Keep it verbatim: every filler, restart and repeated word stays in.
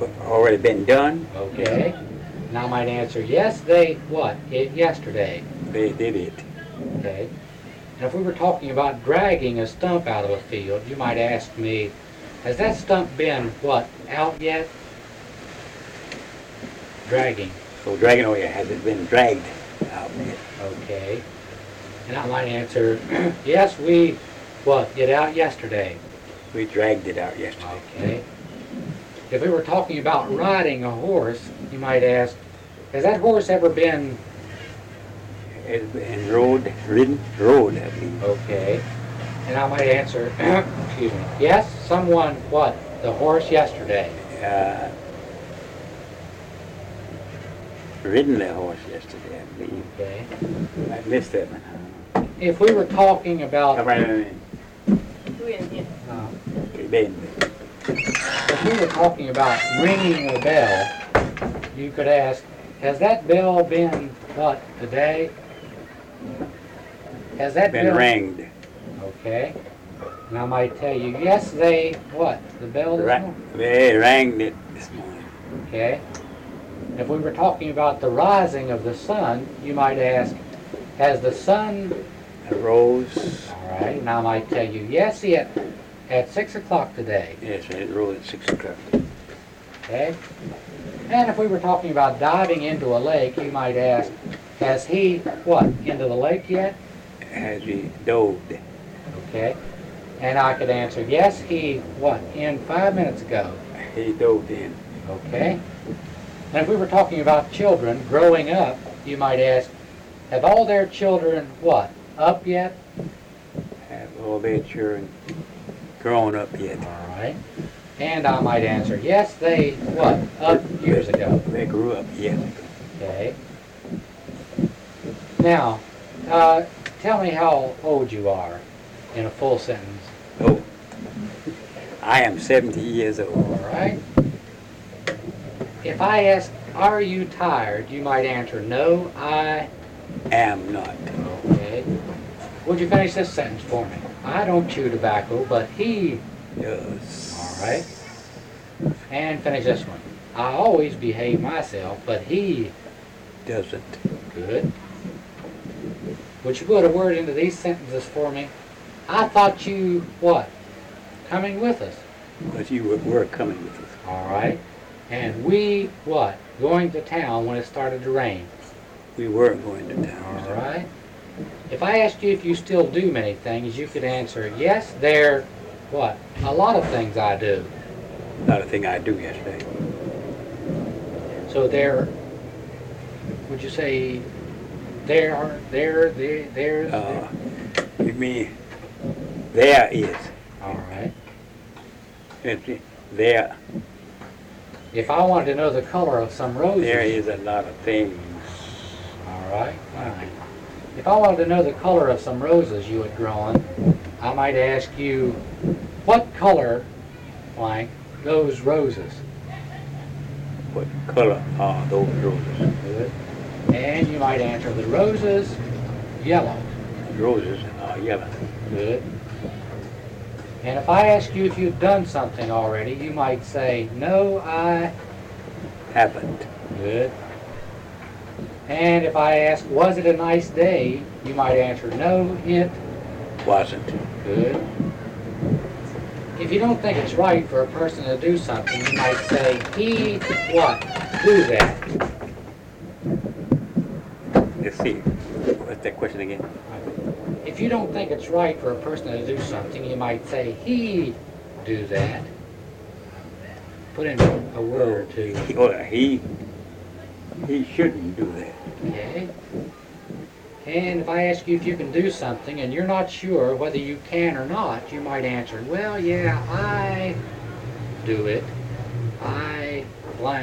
already been done. Okay. Now I might answer, yes, they what? It yesterday. They did it. Okay. And if we were talking about dragging a stump out of a field, you might ask me, has that stump been what? Out yet? Dragging. So dragging away, has it been dragged out yet? Okay. And I might answer, yes, we what? Get out yesterday. We dragged it out yesterday. Okay. If we were talking about riding a horse, you might ask, has that horse ever been... It's been rode, ridden, rode, I believe. Okay. And I might answer, excuse me, yes, someone, what? The horse yesterday. Uh, ridden the horse yesterday, I believe. Okay. I missed that one. If we were talking about... Come right in. Uh, Ben. if we were talking about ringing a bell, you could ask, has that bell been, what, today? Has that Been bell... ranged. Okay. And I might tell you, yes, they, what, the bell this Ra- morning? they rang it this morning. Okay. If we were talking about the rising of the sun, you might ask, has the sun... Rose. All right, and I might tell you, yes, it at six o'clock today. Yes, it rose at six o'clock. Okay. And if we were talking about diving into a lake, you might ask, has he, what, into the lake yet? Has he dove? Okay. And I could answer, yes, he, what, in five minutes ago. He dove in. Okay. And if we were talking about children growing up, you might ask, have all their children, what, up yet? Have all their children grown up yet? All right. And I might answer, yes, they, what, up years ago. They grew up years ago. Okay. Now, uh, tell me how old you are in a full sentence. Oh, I am seventy years old. All right. If I ask, are you tired, you might answer, no, I... Am not. Okay. Would you finish this sentence for me? I don't chew tobacco, but he... Yes. All right. And finish this one. I always behave myself, but he... Doesn't. Good. Would you put a word into these sentences for me? I thought you, what? Coming with us. But you were, were coming with us. All right. And we, what? Going to town when it started to rain. We were going to town. All right. If I asked you if you still do many things, you could answer, yes, there, what? A lot of things I do. Not a thing I do yesterday. So there, would you say, there are, there, there, there's, Uh, you mean, there is. all right. It's, there, If I wanted to know the color of some roses. there is a lot of things. All right, fine. If I wanted to know the color of some roses you had grown, I might ask you, what color, blank, those roses? What color are those roses? Good. And you might answer, the roses, yellow. Roses are yellow. Good. And if I ask you if you've done something already, you might say, no, I... Haven't. Good. And if I ask, was it a nice day, you might answer, no, it... Wasn't. Good. If you don't think it's right for a person to do something, you might say, he, what, do that. Let's see. What's that question again? If you don't think it's right for a person to do something, you might say, he, do that. Put in a word or two. He, oh, he, he shouldn't do that. Okay. And if I ask you if you can do something and you're not sure whether you can or not, you might answer, well, yeah, I do it. I